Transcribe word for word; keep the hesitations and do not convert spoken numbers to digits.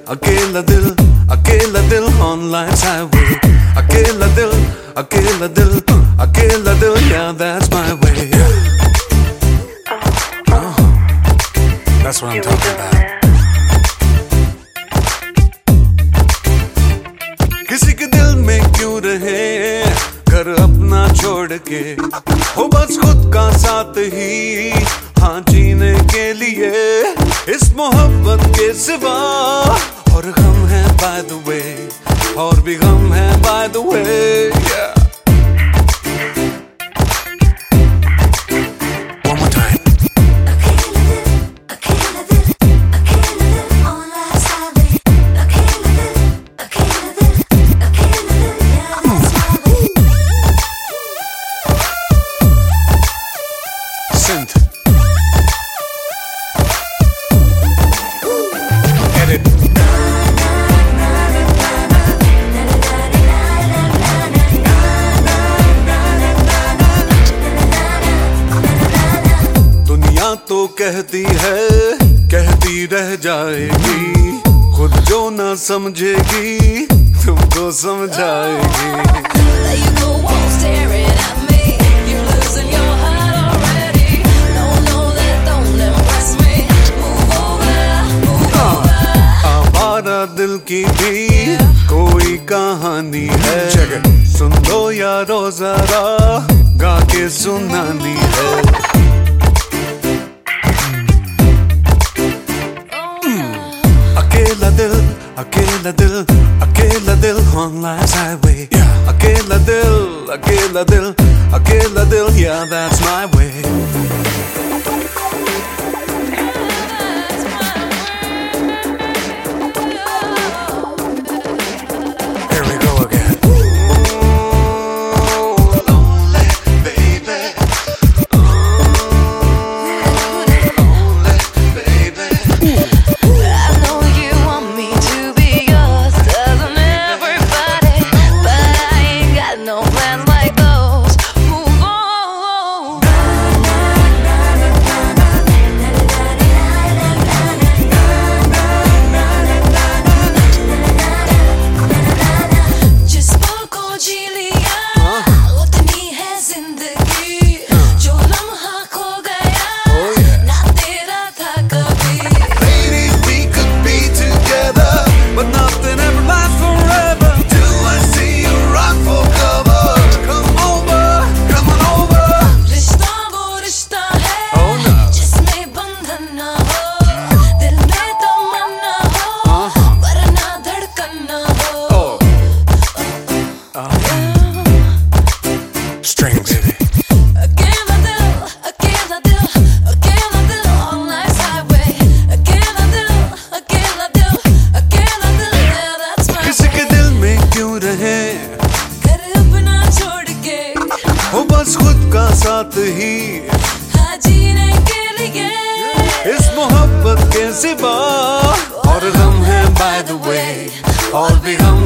अकेला दिल अकेला दिल on life's highway. अकेला दिल अकेला दिल अकेला दिल, yeah, that's my way. Oh, that's what I'm talking about. किसी के दिल में क्यों रहे घर अपना छोड़ के, हो बस खुद का साथ ही हाँ जीने के लिए, इस मोहब्बत के सिवा और गम है by the way, और भी गम है by the way, yeah. One more time. अकेला दिल अकेला दिल on life's highway. अकेला दिल अकेला दिल अकेला दिल, yeah, that's my way. Synth. तो कहती है कहती रह जाएगी, खुद जो ना समझेगी तुमको समझाएगी. आवारा दिल की भी कोई कहानी है, सुन लो यारो जरा गा के सुनानी है. अकेला दिल अकेला दिल अकेला दिल on life's highway. अकेला दिल अकेला दिल अकेला दिल, yeah, that's my way. Here we go again. Strings. अकेला दिल अकेला दिल अकेला दिल on life's highway. अकेला दिल अकेला दिल अकेला दिल, yeah, that's my way. किसी के दिल में क्यों रहे घर अपना छोड़ के, हो बस खुद का साथ ही हाँ जीने के लिए, इस मोहब्बत के सिवा और गम है by the way, और भी गम